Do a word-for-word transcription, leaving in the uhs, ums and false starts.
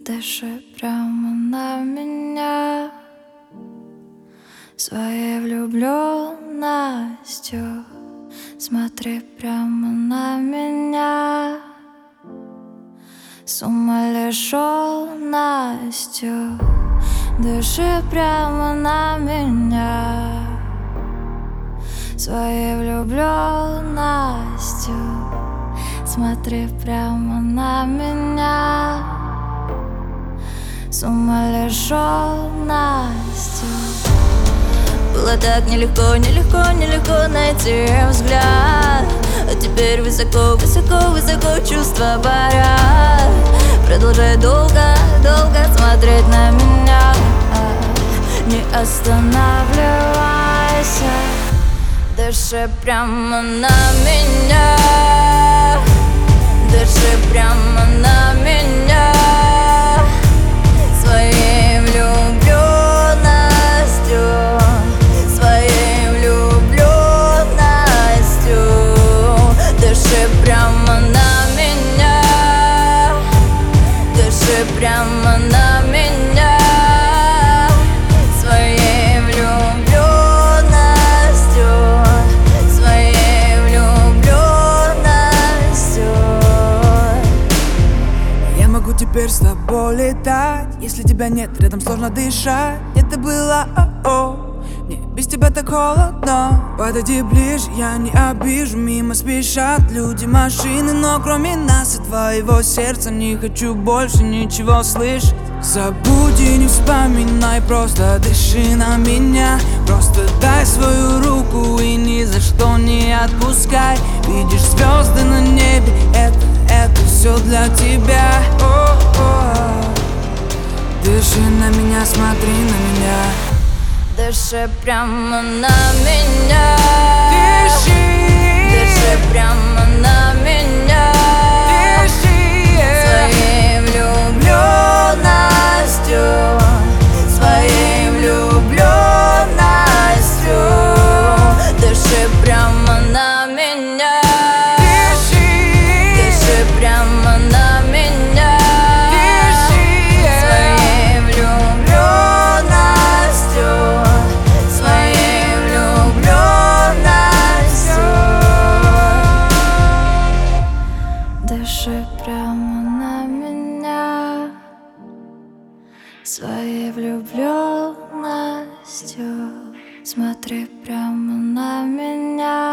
Дыши прямо на меня своей влюбленностью. Смотри прямо на меня с умалишенностью. Дыши прямо на меня своей влюбленностью. Смотри прямо на меня с умалишенностью. Было так нелегко, нелегко, нелегко найти взгляд, а теперь высоко, высоко, высоко чувства парят. Продолжай долго, долго смотреть на меня, не останавливайся. Дыши прямо на меня, дыши прямо на меня своей влюбленностью, своей влюбленностью. Дыши прямо на меня, дыши прямо на меня своей влюбленностью, своей влюбленностью. Я могу теперь с тобой летать. Если тебя нет, рядом сложно дышать. Где ты была, о-о, мне без тебя так холодно. Подойди ближе, я не обижу. Мимо спешат люди, машины, но кроме нас и твоего сердца не хочу больше ничего слышать. Забудь и не вспоминай, просто дыши на меня. Просто дай свою руку и ни за что не отпускай. Видишь звезды на небе, это, это все для тебя. О-о-о. Дыши на меня, смотри на меня. Дыши прямо на меня, Дыши, дыши прямо на меня своей влюбленностью, своей влюбленностью. Дыши прямо на меня, дыши прямо на меня своей влюбленностью, своей влюбленностью. Дыши прямо на меня своей влюбленностью. Смотри прямо на меня